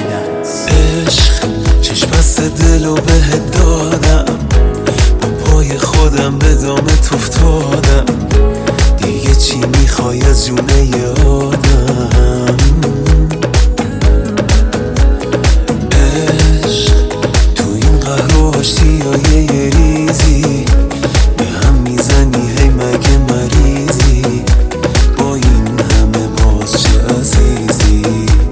عشق چشم بسته دلو بهت دادم، با پای خودم به دامت افتادم، دیگه چی میخوای از جونه آدم؟ عشق تو این قهر و آشتیای یه ریزی به هم میزنی، هی مگه مریضی؟ با این همه باز چه عزیزی؟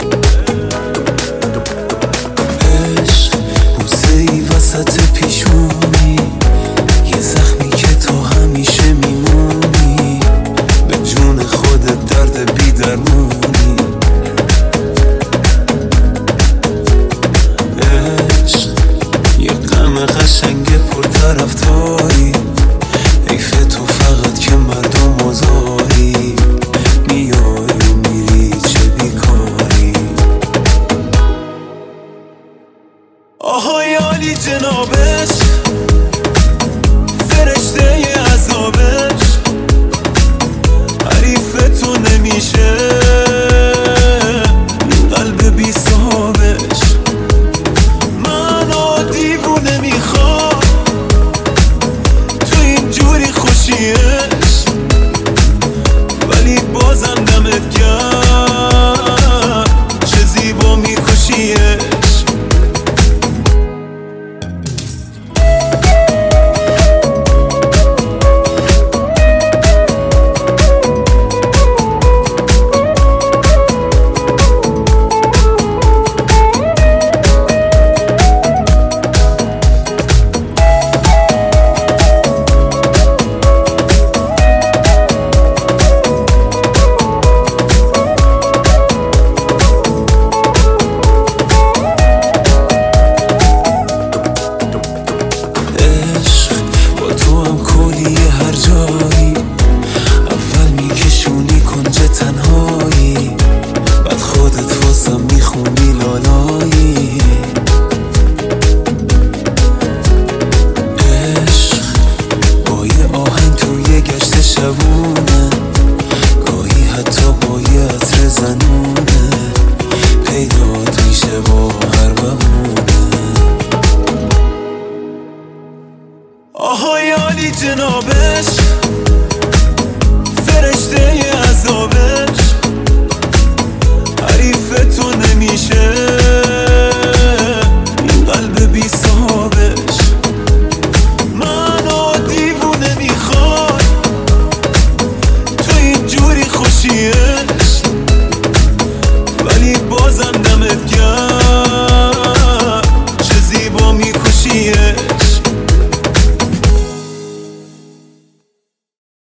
عشق بوسه ای وسط پیشونی، یه زخمی که تو همیشه میمونی، به جون خودت درد بی درمونی. عشق یه غم قشنگ پر طرفداری، حیف تو فقط که مردم آزاری، میای و میری چه بیکاری. آهای عالی جنابش، فرشته عذابش، حریف تو نمیشه این قلب بی صاحبش. منو دیوونه میخواد تو اینجوری خوشیش، ولی بازم دمت گرم چه زیبا میکشیش. گاهی حتی با یه عطر زنونه پیدات میشه با هر بهونه. آهای عالی جنابش،